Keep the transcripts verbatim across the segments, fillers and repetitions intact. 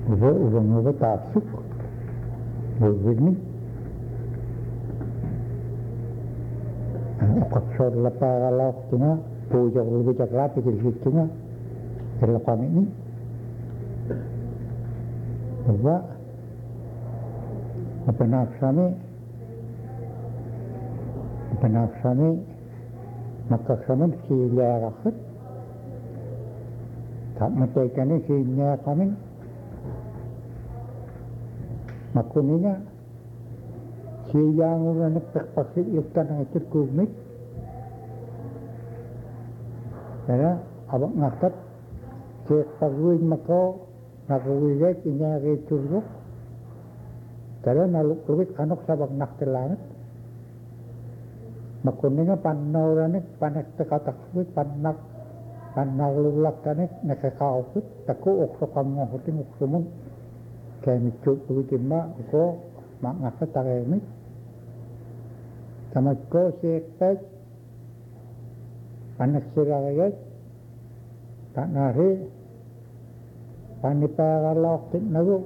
Uwe uwe uwe taapsuk. Uwe Oksor lepa kalau tuna pujuk lebih cakap pikir tuna kalau kami ini bahwa apa nafsani apa nafsani maka kami si liarat tak mereka ni si liarat kami makuninya si yang orang terpaksa ikan itu kumit karena abang ngakat cek paguin mako nakuwiget inya returuk karena naluk luwit kanok sabang naktelangat makuninya panauranit panek tekataksuit panak panalulak kanek nakakaupit taku okso kamohuting oksumun kaya mitut luwitin ma ko ngakat taремit sama ko sekpet panak siragayat tak nari panipagalok tinago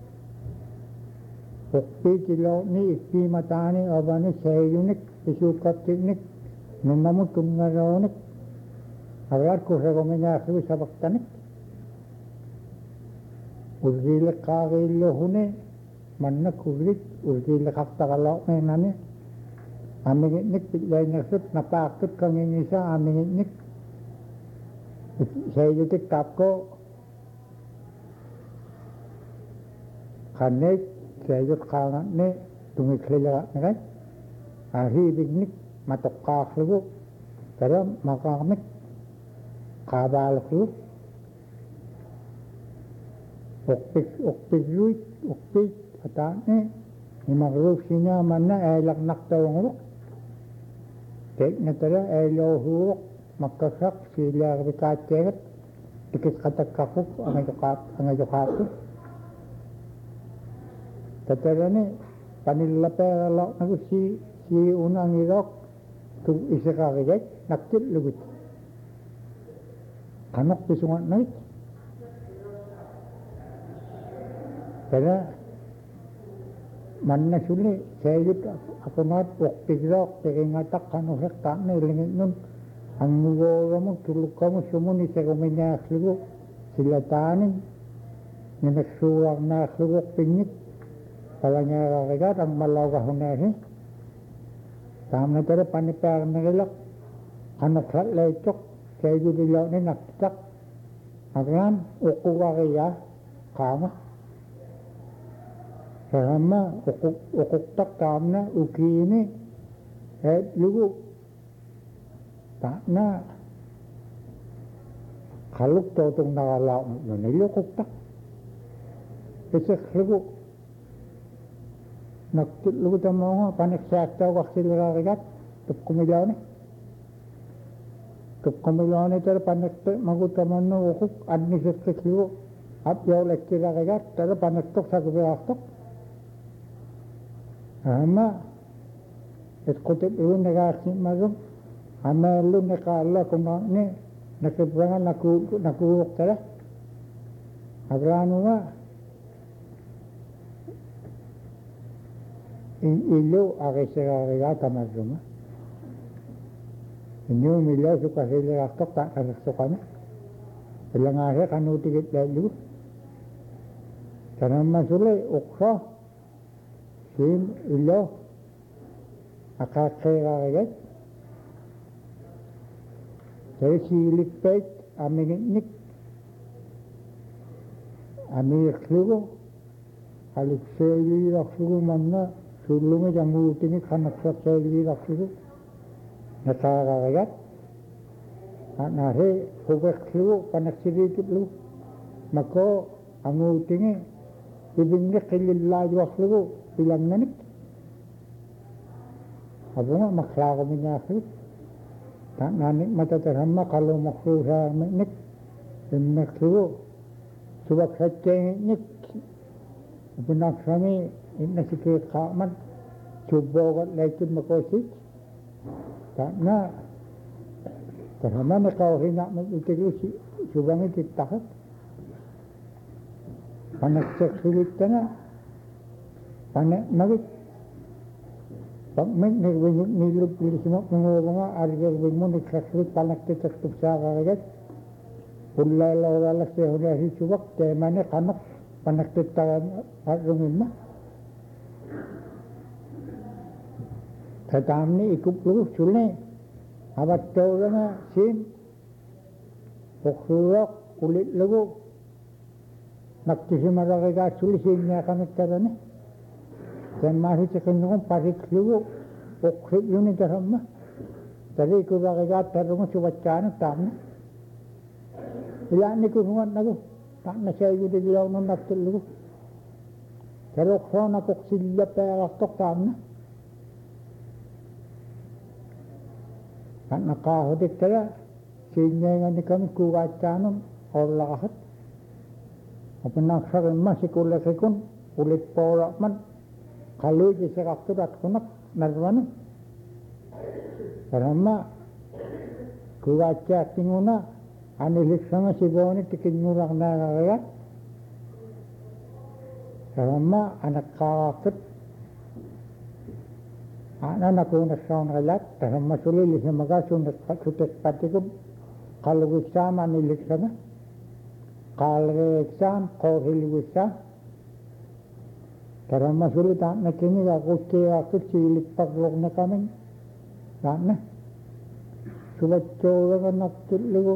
ukpi kilo ni ikpi matani abani sayunik isukat tiknik nunamu tungaronik agar ko rekomenya akhiru sabaktanik urgile kagilo hune manna kulit urgile kaktagalok menani amingitnik pitlaynaksut napakit kangingisa amingitnik sayutik tapko kanek sayut kangat ni tumiklilarak ni kan ahibignik matokak lugu kaya makamik kabalak lugu ukpik ukpik luit ukpik atane imagruf sinya mana elak naktawang lugu kek natara elo huruk makasak sila rikatet dikit katak kakuk angay jokap angay jokap tatara ni panilapera lok nagu si si unang irok tu isa kakagay naktit lugut kanok pisungan nait kaya manna suli sayut ako nat poktigrok tekingatak kanusak tak na ilingit nun ang nugora mo tulog ka mo sumun isa kuminya aslugo sila tanin na nagsuwag na aslugok pinyit pala niya kakagat ang malaw kahunahin tama na tara panipar na ilak kanaklat laytok sayut ilaw ni naktak agran uku kakaya kama sama ukuk ukuk tak kamna ukini eh lugu tak na kaluk totong nakalaw na nilukuk tak isik lugu naktit lugu tamo nga paniksaktaw kaksilira kagat tup kumilaw ni tup kumilaw ni tara panikta magutaman no ukuk adnisit kislugu ap yaw lektira kagat tara paniktok sa kubiraktok ama iskutip ilu negasi mazum ama lu nekala kuma ni nakibrangan naku nakuuk tara agranu ma in ilu agisirariga tamazuma inyo milo suka sila raktok tak karakto kami ilang asa kanutikit lalu karena masulay uksa sim ilo akakiragat dari silikpet amingitnik amiyaklugo alikseli raklugo manna sulungi jamutini kanaksaseli raklugo nakakiragat nare hubaklugo panaksilikit lu mako angutini ibingnya kililaju raklugo bilang nanik apa nga maklaro minyakit tak nanik matatarama kalau maksuha nik imnaksuho subak satya nik upunaksami inasikit kaman subogat laikin makosit tak na tarama nakauhinak mag-utigo subangit itakat panagsaksugitana, panak magit, pagmig nagwinyog nilog pilisimo, mga arigag mo nagsaksugit, panagtitsaksug sa kagagat, ulala-ulala sa hulasi subak, temane kanak, panagtitagan arungin mo. Tatamni ikuplugus sulne, abat tawla na sin, poksurok, kulit lagu, naktisimaraga sulisin niya kami tarane. Dan masih cekendungan parik lagu, poksit yun ito sama. Tadi kuraga tarungan subacana tamna. Ilan ni kurungan nagu, tak na siya yung dilaw ng naktil lagu. Tarok sa nakoksilya perak tok tamna. Kan nakahodik tala, sinya nga ni kami kuwacanon, orlakat. Apa naksakin mas ikulakikun, ulit porak man, kalu jisa kakturat kunak, narwana. Karama, kuwaca tinguna, anilik sama si Boni tikinurak na kagayat. Karama, anak kakakit, ana nakunak sa kalat, karena masulilis na magasunat sutek patikum, kalugisam anilik sama, kalreksam, korhiligisam, karena masulit na kini ako kaya ako silik paglok na kami, sana, sulat coba ka nakitligo,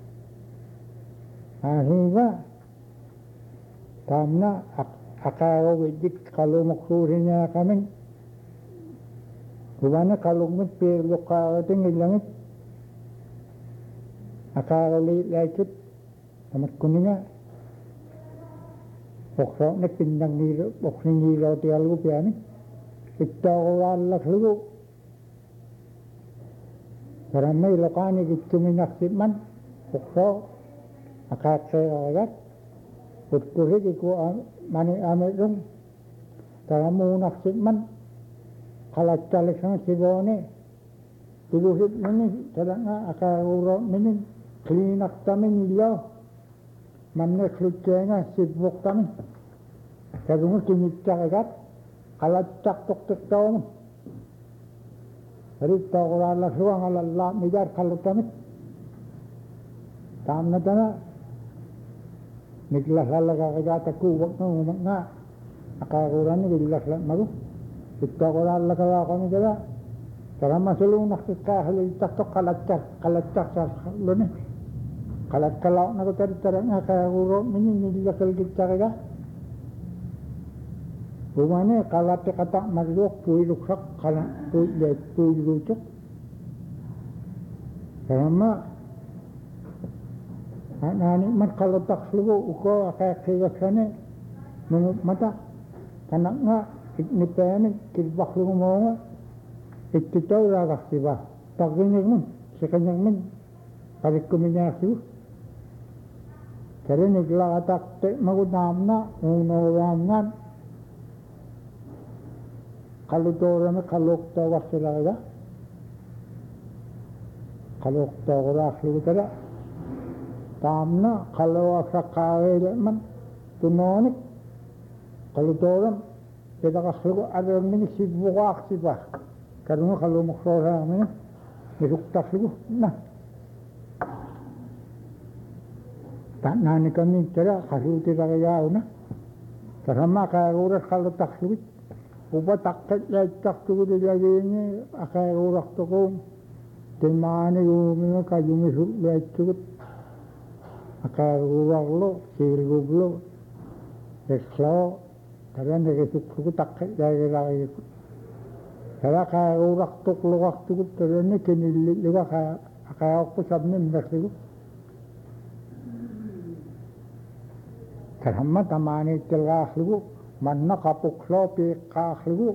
ahiba, tamna, akaw widik kalumuksurin niya kami, Gimana kalau nggak perlu kau tinggal langit, akal lekit, amat kuningnya, pokok nak pindang ni, pokok ni roti alu piani, kita orang lak lu, karena lokani kita minyak man, pokok akal saya putkuri kita mani amelung, karena munak man. Kalau caleg sama si Boni, tuluhit ini, kadang akar urut ini, klinak kami nilaw, mana kelukenya sibuk kami, kadang kini cagat, kalau cak tok tok tahun, hari tahu orang suang Allah midar kalau kami, tamna tamna, niklah lalu kagat aku waktu ngomongnya, akar urut ini niklah lalu malu. Kita orang Allah kalau kami juga, kalau masalah nak kita halil tak tok kalacak kalacak sah lone, kalat kalau nak kita terangnya kayak urut ini ni dia kalau kita kerja, rumahnya kalat kata makhluk pui luksak kalat pui lek pui lucuk, karena anak ni mat kalau tak selalu uko kayak kerja sana, menurut mata, kanaknya ni pene kilbak lu mo itu tahu lah kasi ba taginig mo sa kanyang min parik kuminyasi kaya nigla atak te magudam na unorangan kaludora na kalok tawa sila kaya kalok tawa sila kaya tam na kalawa sa kaya man tunonik kaludora kita kalau ada yang sibuk sibuk, karena kalau maksudnya mana, besok tak sibuk, nah, tak nani kami cara kasih kita kaya una, karena kaya uras kalau tak sibuk, ubat tak kaya tak sibuk dia ini, kaya uras tu kau, temani umi kaya umi sulit sibuk, kaya uras lo, sibuk lo, eslo. Karena mereka suku tak kaya kaya itu. Karena kaya orang tuk luak tu terus kini juga kaya kaya aku sabne mereka itu. Karena tamani telah lu mana kapuk lo pekah lu.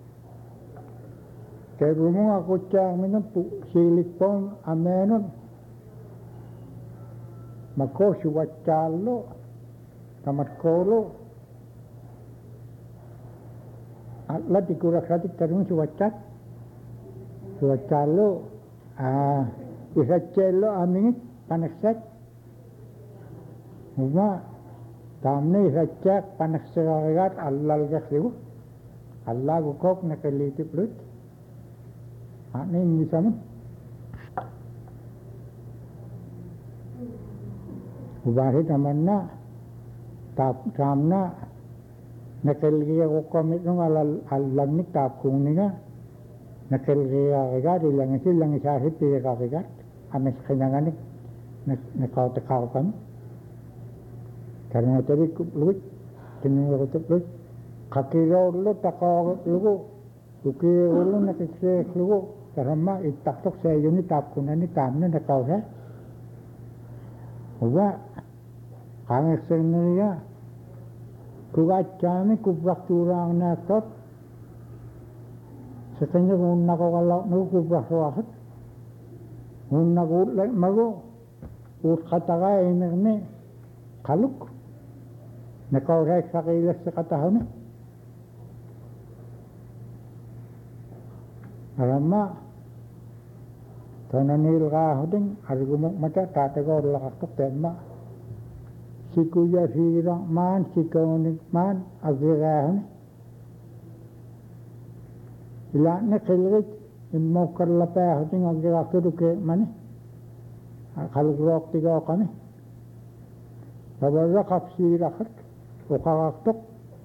Terumung aku cang minum silik pun amenun. Mako suat calo, tamat kolo. Allah dikurak hati terus suacat, suacat lo, ah, bisa celo amin panas set, cuma taamni ratjak panaksagarigat allalgasligu allagu kok nakalitiplut ani misamun ubahit amanna tap samna nakalgiya kokomit nung alal allamnik tap kungninga nakalgiya kagat ilang silang isasip tiga kagat ames kanyanganik nakau tekau kami karena tadi kulut kini waktu kulut kaki lo takau lugu uki ulu nakikse lugu karena itak tok saya ini tap kunani tamnya nakau saya uba kami sebenarnya kugat kami kubrak turang nakot sebenarnya kung nakawala nugu kubrak suahat kung nagulat mago ut kataga ini kaluk nakau rek sakilas sa katahana arama tananil kahuding argumok mata tatagor lakaktok tema si kuya sirang man si kaunik man agirahan ilan na kilrit imokar lapahuding agirakto ke mani kalurok tiga kami sabara kapsi rakat ukakaktok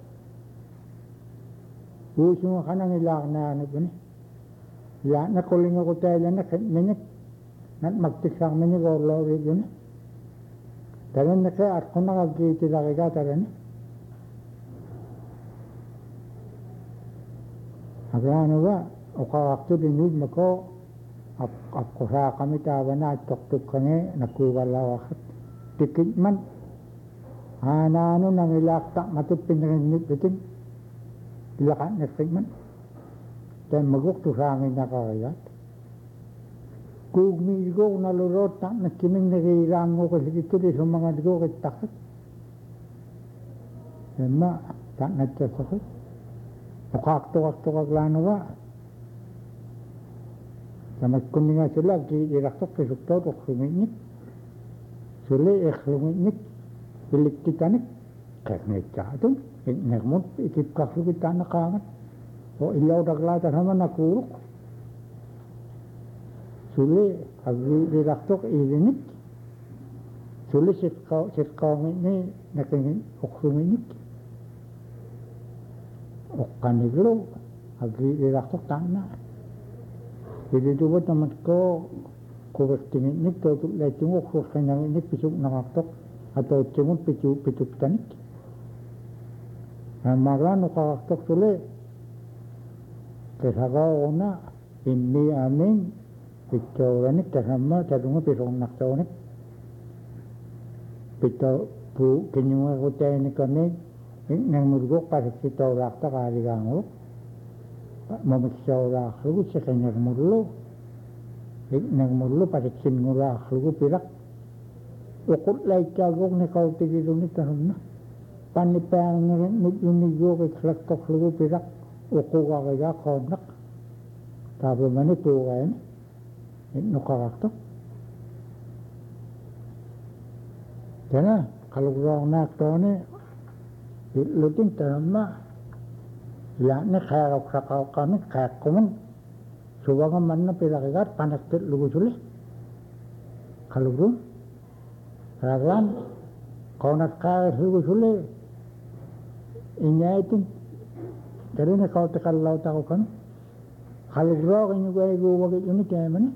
usung kanang ilak na ano gani ilak na kuling ako tayo na minit nat magtiksang minit o lori gani talan na kaya at kung nakagiti lakika talan agrano ba ukakakto dinid mako ako sa kami tawa na tok-tok kami nakuwalawakat tikit man ano nang ilakta matupin rin nipitin ilakat na segman dan maguk tu sa amin nakakayat kung migo nalurot na nakiming nakilang ko kasi ito di sa mga digo kitakotema tak natsasakot ukakto-kakto kaglano ba sama kuninga sila iraktok kisuktot o suminik suli ek suminik pilik titanik kaknet jatun nekmut ikip kaksu kita nakangat o ilaw daglata sama nakuruk suli agri iraktok ilinik suli sitkau sitkau ini nakingin ok suminik ok kaniglo agri iraktok tanah jadi tu buat teman ko ko tingin ni to tu le tungo ko kanyang ni pisuk nangaktok atau cemut picu picu tanik amaran ko kaktok sule kesaga ona ini amin picauran kasama tadungo pisong naktaonik picau bu kenyunga ko tayo ni kami nang murgok pasik sitaw rakta kaligango mamiksaw raklu sa kanyang murlo nang murlo patiksin ng raklu pirak ukot lay kagok ni kautigilo ni tanong na panipang nunigo kay klaktok lu pirak uko kakaya konak tabi man ito kayan ino kakaktok kaya kalugrang nakto ni luting tanong na ilan ni kaya kakao kami kaya kumun suwagan man na pirakigat panaktit lugo suli kalugro raglan kaunak kaya lugo suli inya itin dari na kau tekalaw tako kan kalugro kanyo kaya guwagit yun kaya man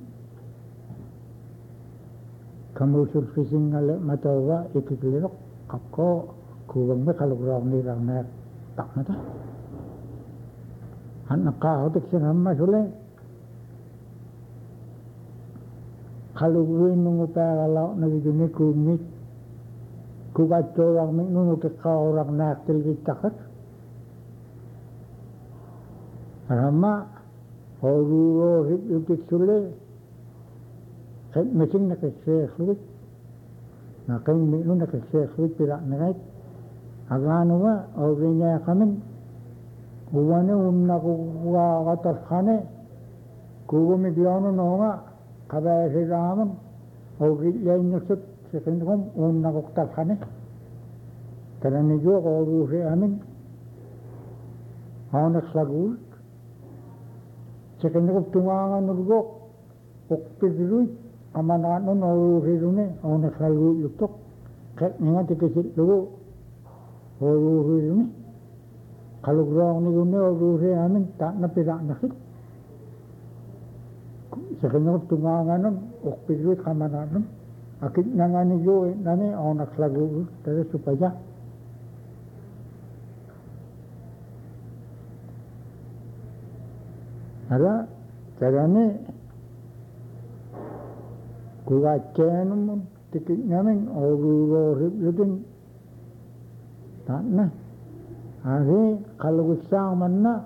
kamu surfacing nga matawa ikikilirok kako kuwang may kalugro nirang na tak na ta anak kau tak senama sule, kalau gue nunggu kalau nabi jenis kumit, kubat orang nunggu ke kau orang nak terlibat kat, rama orang hidup hidup sule, kan mesin nak keseh sulit, nak kan minum nak keseh sulit tidak naik, agaknya orangnya kami Buwane unna kuwa katas khane kuwa mi diano nonga kabaya se raman au rilya nyusut sekenkom unna katas khane Karena juga kalau saya amin, anak lagu, sekarang aku tunangan nuruk, okpit dulu, aman-aman non orang ini, anak lagu itu, kayak nggak dikasih dulu, orang ini, kalau orang ini orang saya amin, tak napi tak nasib, sekarang aku tunangan non, okpit dulu, aman-aman, akit nangani juga, nani anak lagu, terus supaya ada caranya gua cenu tikit nyamin orang-orang itu tak nah hari kalau usang mana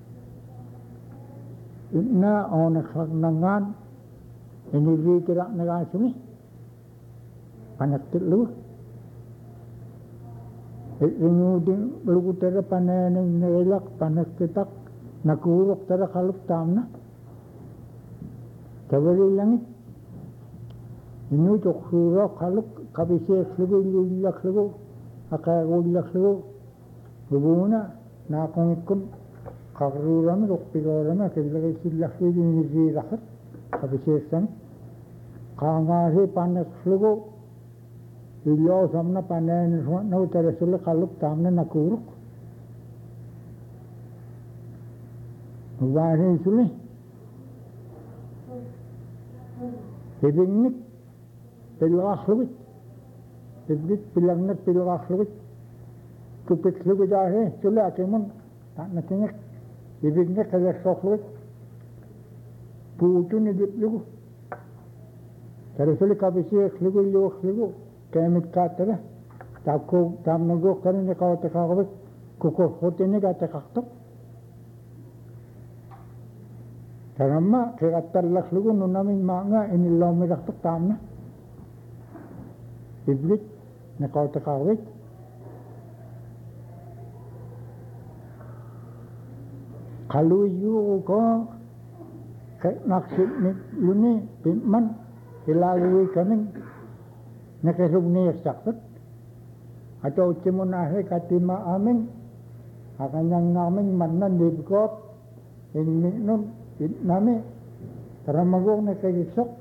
ina onak nangan ini dia tidak negara sini panak tilu ini dia belum terus panen nelak panak kitak nakurok tara kaluk tamna tabari langit inu tok surok kaluk kabise khlugu yulak khlugu akay ulak khlugu bubuna na kong ikun kagrurami rokpigorami akilagay silak khlugu nizi rakat kabise san kangari panak khlugu ilo samna panen na tara sulak kaluk tamna nakurok Wahai suli, hebingnik, pilak lubit, hebingnik pilangnik pilak lubit, kupik lubit ahe, suli akimun, tak nasinik, hebingnik kalau sok lubit, putu ni dip lugu, kalau suli kabisi lugu lugu lugu, kemit kata tak ko tam nago kerana kau tekak kukur hote ni kata kaktok. Karena kira terlak lugu nunamin manga ini lomi raktuk tamna iblit na kau tekawit kalau yu ko kayak maksud ni yuni pimman hilalui kami nakesub ni sakit atau cimun ahe katima amin akan yang ngamin mana dibkot ini nun nami taramagong na kagisok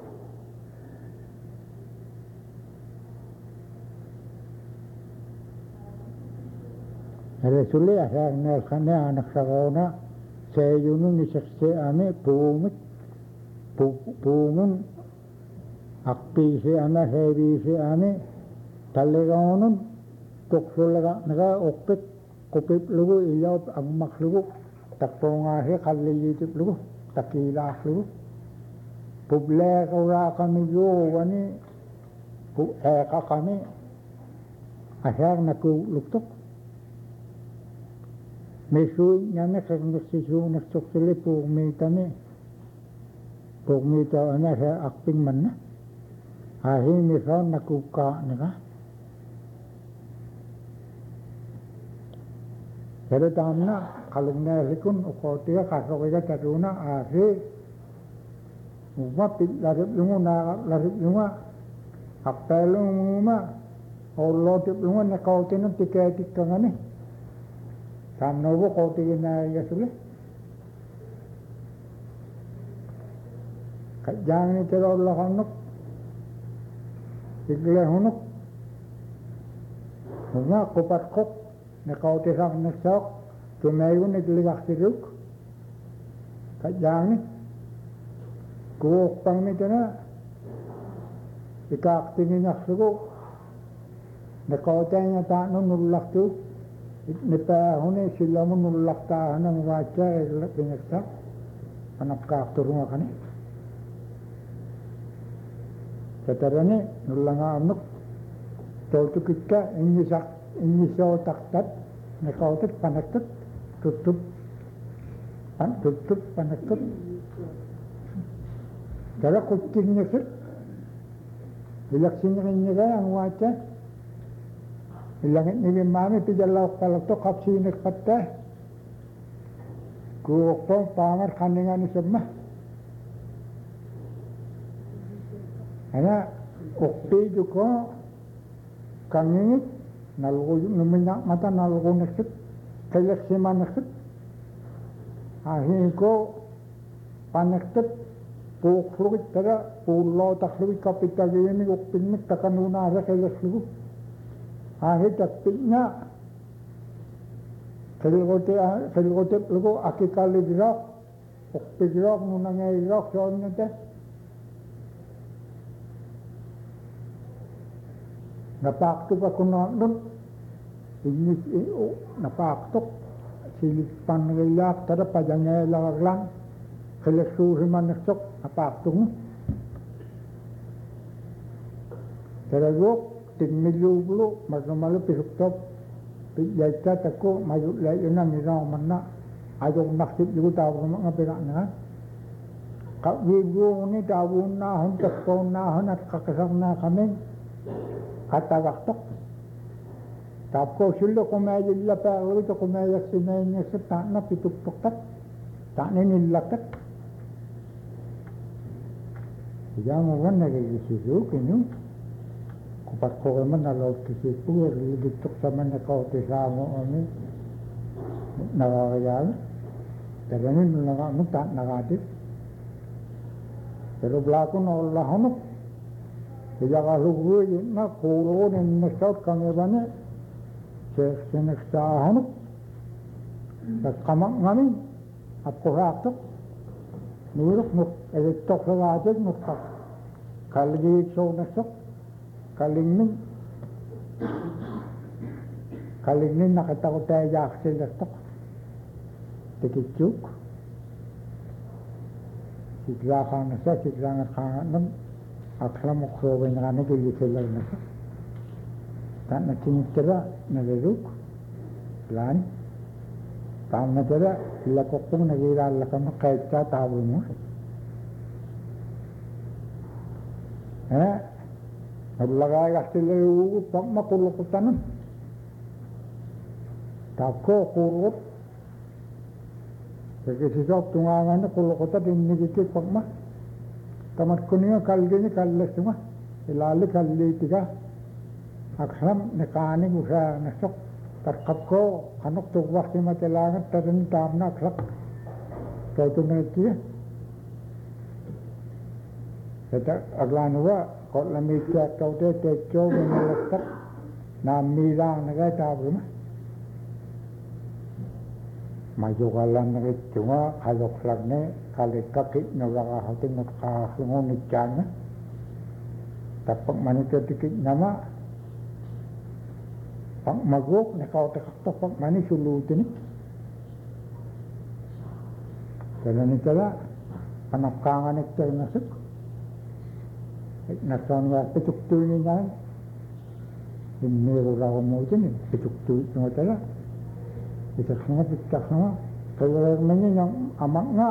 ada suli asal nelkana anak sakona saya yunun ni sakse ame pumit pumun akpi se ame hebi se ame talegaonun toksulaga naga okpit kopip lugu iyaw agmak lugu takpongahe kalilitip lugu takilak lugu publek ora kami yo wani pu eka kami asar naku luktok mesu nyame kagnak sisu nastok sili pu mitane pu mita ana sa akping manna ahi misal naku ka naga Jadi tamna kalungnya likun ukotia kasok ika caduna ahi muma pit larip lungu na larip lunga akpelung muma Allah tip lunga na kautinu tikai tikangani tamna wo kautin na yasule kajang ni tero Allah hanuk igle hunuk muma kopat kok Nakau tesak nasak, tumayu ni geligak siruk, kajang ni, kuok pang ni tena, ikak tinggi nak suku, nakau tanya tak nun nulak tu, nipa hune silamu nulak ta hanang waca elak banyak tak, anak kak turun akan ni, setelah ni nulanga anuk, tahu tu kita ini sak ini so taktat nakau tu panakut tutup pan tutup panakut kalau kucingnya sih ilaksinnya ini kan ang waca ilangit ni mami pijalau kalau tu kapsi nak patah kuokong pamar kandingan ni semua ana okpi juga kangingit nalgo numinya mata nalgo neksit kayak sima neksit ahin ko paneksit pukhlugit tada pulo takhlugit kapita gini ukpinmik takanuna sa kayak slugu ahin takpitnya kelgote kelgote lugo akikali girak ukpigirak nunangay girak soalnya teh napaktok ako na nun inis iyo napaktok silit pangaylak tada pajangay lagaglan kaleksuhi manasok napaktok mo taragok tigmilyublo masnamalo pisuktok pijaytat ako mayulay yun ang isang manna ayong naksip yung tawag mga pinangan kawigo ni tawon na hon takpaw na hon at kakasang na kami katagaktok tapko silo kumayilla paglo to kumayak sinay sa tana pitupuktat tana nilakat yang wan nagigisisu kinu kupat ko man nalaw kisipu ligitok sa man nakaw tisamo ani nakakayal taganin nang tak nakatit pero blako na Allah hono kaya kalugo yun na kulo ng nasaut kami ba niya sinaksahan nagkamak ngamin at kuraktok nurok nuk elektok sa wajag nuk kaligit sa nasok kalingnin kalingnin nakita ko tayo yaksil nasok tikitsuk sigla ka nasa sigla nga kangan aklam ukhrobay na kami kilisila na sa tak na tinitira nalaluk lan tam na tira lakok pong nagirala ka kahit sa tabo mo eh naglagay ka sila yung pag makulukutan nun tapko kurot kasi sisop tungangan na kulukutan din nagikit pag ma tamat ko niya kalgini kallas mo ilali kalli tiga aksam nakaani usa nasok tarkap ko kanok tugwak si matilangat tarin tam na aksak toto na itiya kata aglanwa kot lamikya kaute techo minalaktak na mirang nagay tabo ma majukalan nagay tunga kalok lag ne kalit kakit na wakahating at kasungunit dyan na tapag manitatikit nama pag magok nakautakakta pag manisulutin kaya nitala panapkangan ito yung nasik nasan nga pituktuin niya hiniro lang mo ito pituktuin mo tala itak nga pitak nga kaya naman yung amak nga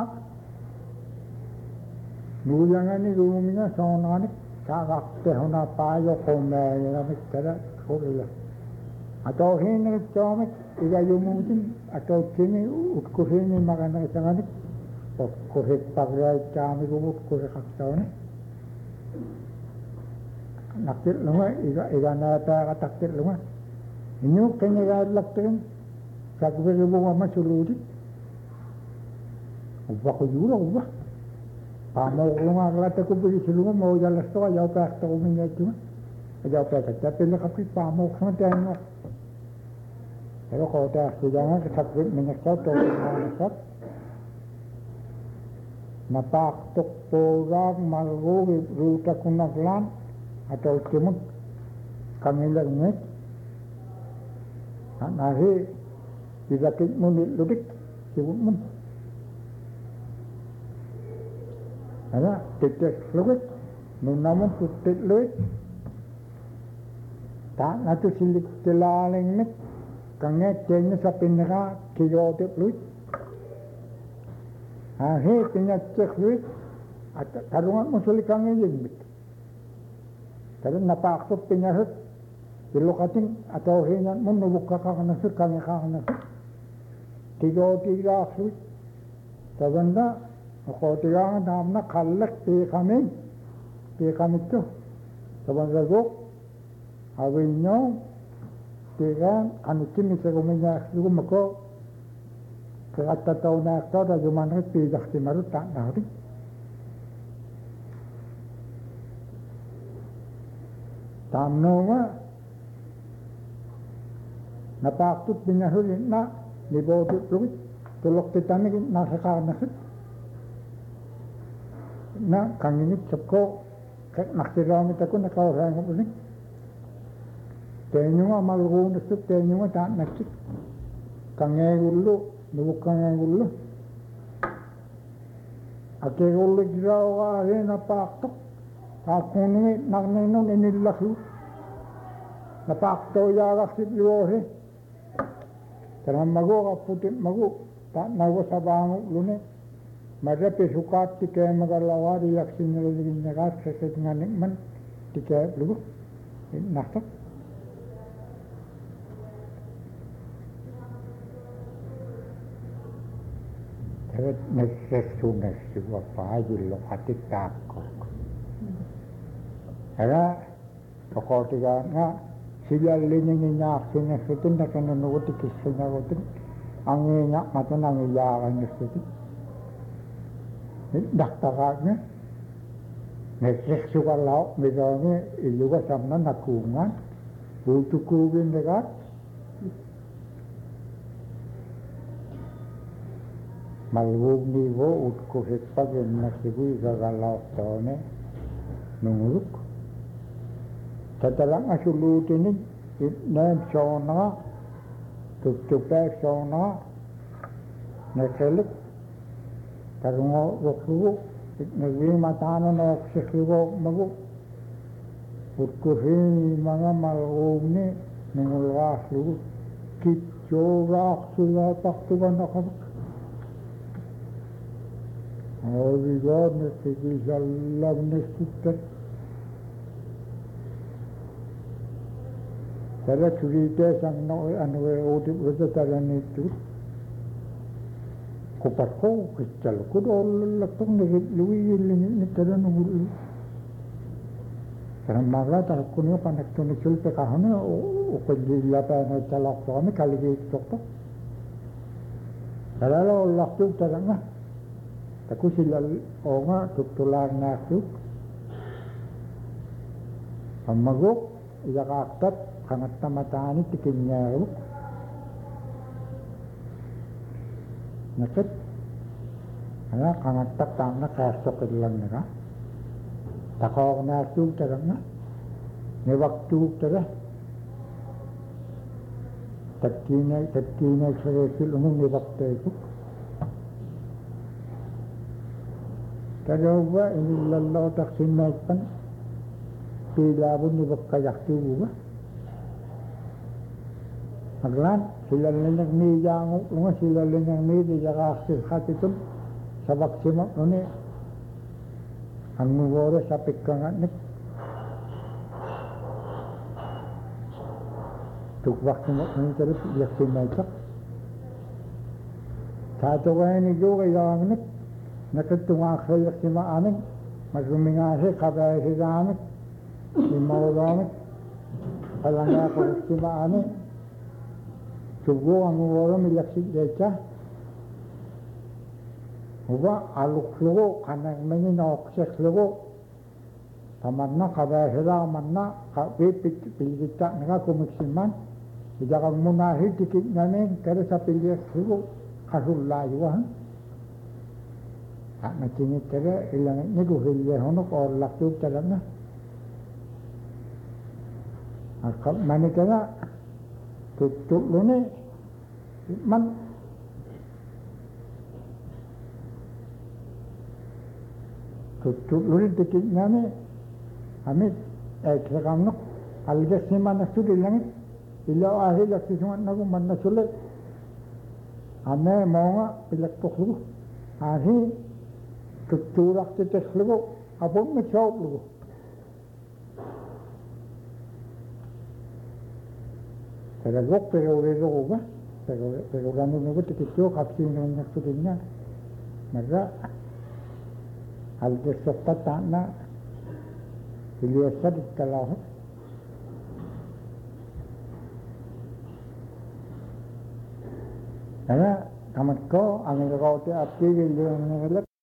nulangan ni ruminya sonanik kakakte hona payo komay namit tara kulila atau hinit chomit iga yumutin atau kini utkuhini makana sanganik utkuhit pagray chami utkuhit kaktaw ni nakit lunga iga iga nata katakit lunga inyo kanya galaktin sakbiri bunga masuludi ubah ko yura ubah pamau lunga kelata ko beri silunga mau jalan stoa jauh pek to minyak cuma jauh pek tapi nak api pamau sama tengok kalau kau tak sejangan kesakit minyak jauh to minyak napak tok porang malgo ruta kunaklan atau cemuk kami lagi nari tidak munit ludik sibuk mun ada titik luwit nung naman putit luwit tak natu silik tilaling nik kanget jenya sa pinaka kiyotik luwit ahe pinyacek luwit at tarungan mo sulik kang yinbit tarun napakso pinyahit ilukating atau hinyan mo nubukka ka kanasur kami ka kanasur kiyotik luwit tabanda ako tiyangan namna kalak pi kami pi kami to saban ragok awin nyo tiga anu kimi segumenya lugu mako kata tahu nak tahu dah zaman itu dah timarut tak nari tamno ma napak tut binahulin na nibodut lugu tulok titani na sakar nasut na kangini cekko kek naktirami takun nakawrang ko ni tenyo nga malunod sa tenyo nga tak nakik kangegulo nubuk kangegulo akegulo giraw ka rin napaktok akunungi nakninon inilaklo napakto yarak sitliwore karang mago kaputin mago tak nago sa bango lune madapi sukat tike magalawa riyak sinilagin nagat sa sitinganik man tike lugo naktak Terus nesesu nesu apa aja lo hati takut. Karena pokok tiga na sila linya nyak sini sesuatu nak kena nuruti kisahnya itu angin nyak macam angin jalan sesuatu. Daktarnya nesesu kalau misalnya juga sama nakungan butuh kubin dekat. Malwog nivo utkusit pag nasigoy gagalaw taone nunguluk. Tatalang asulutin ni nem sona tutupek sona neselik karungo waklugo nagwi matano na oksikigo mago utkusin mga malwog ni nungulwas lugo kityo rak sila taktugan nakabak. Ovigar nesigi jallag nesittet. Tara curite sang no anwe odi wada tara nitu. Kupatko kical kudol latok negit lui lingi ni tara nungul. Karena maga tara kunyo panak tunu sulpe kahane o kujil lapa na calak kami kali gitu tok. Tara lo laktuk tara nga. Aku sila onga tutular nasuk amagok yakaktat kangat tamatani tikinya ruk nakit ana kangat tak tangna kasok ilang nera takok nasuk tarang ne waktu tara tatkina tatkina seresil umum ne waktu itu Kadawa ini lalau taksin naikpan pilabun ni bakayak tubuh. Aglan sila lenyang ni jangu lunga sila lenyang ni di jaga akhir hati tu sabak simak ni ang ngoro sa pikkangan ni tukwak simak ni terus yaksin naikpak. Satu kaya ni juga yang ni Nakitungak sa si maamin, masumingasi, kabay si damit, si mawamit, palangya ko si maamin, sugo ang uwaro milaksik decha, uwa aluk lugo, kanang meni na oksek lugo, taman na kabay sila, man na, kapipit, pilikita nga kumiksiman, ijakang munahi, tikik namin, kaya sa pilik lugo, kasulayuhan. Na kini tera ilang ni ko hilya honok or laktu tera na akap mani tera tutuk lune man tutuk lune tikik nane amit eh kram nok alga sima na sud ilang ilo ahil lakti sumat na ko man na sulit ame monga pilak poklu ahi tuturak titik lugo, apun macam lugo. Teragok pero pero ba, pero pero rano lugo titik jo kapsi nang naksudinya, maka hal tersebut tanah Iliasa di kalah Karena tamat ko ang ikaw ti apigil yung